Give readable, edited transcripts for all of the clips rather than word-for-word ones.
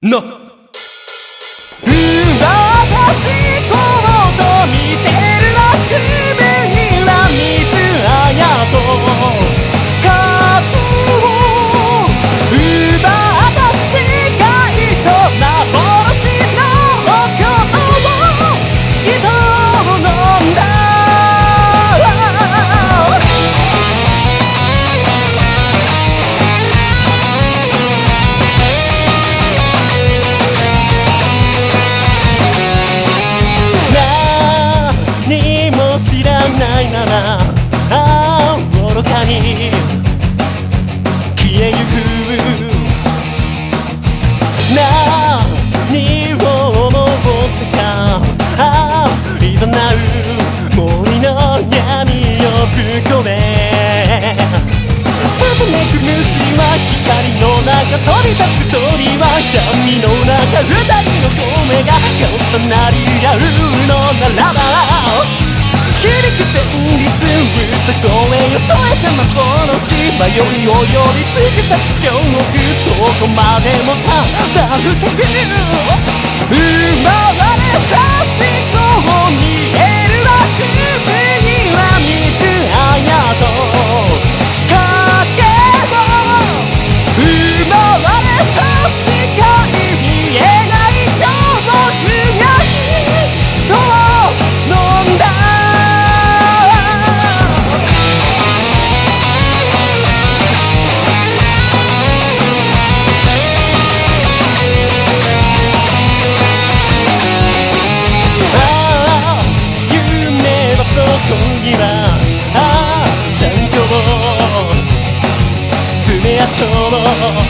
なっ私こうと見せるのすべには水あやと数を奪った世界と幻の音を人を飲んだ知らないまま愚かに消えゆく何を思ってかいざなう森の闇をぶこめすずめく虫は光の中飛び立つ鳥は闇の中二人の声が重なり合うのならば響く旋律歌声よ添えた幻迷いを呼びつけた恐怖どこまでもただ深く生まれた思考に得るはすぐには水あやとかけば生まれた世界見えない恐怖が人を飲んだには残響を爪痕を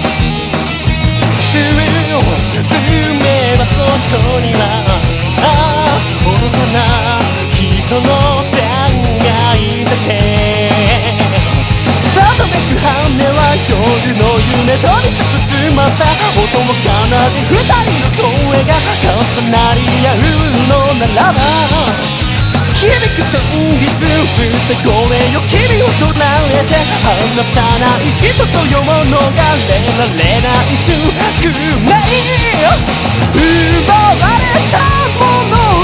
詰めば外には愚かな人のさんがいててさとめく羽は夜の夢飛び立つ翼音を奏で二人の声が重なり合うのならば響く旋律歌声よ君を捉えて離さない人と世を逃れられない宿命奪われたもの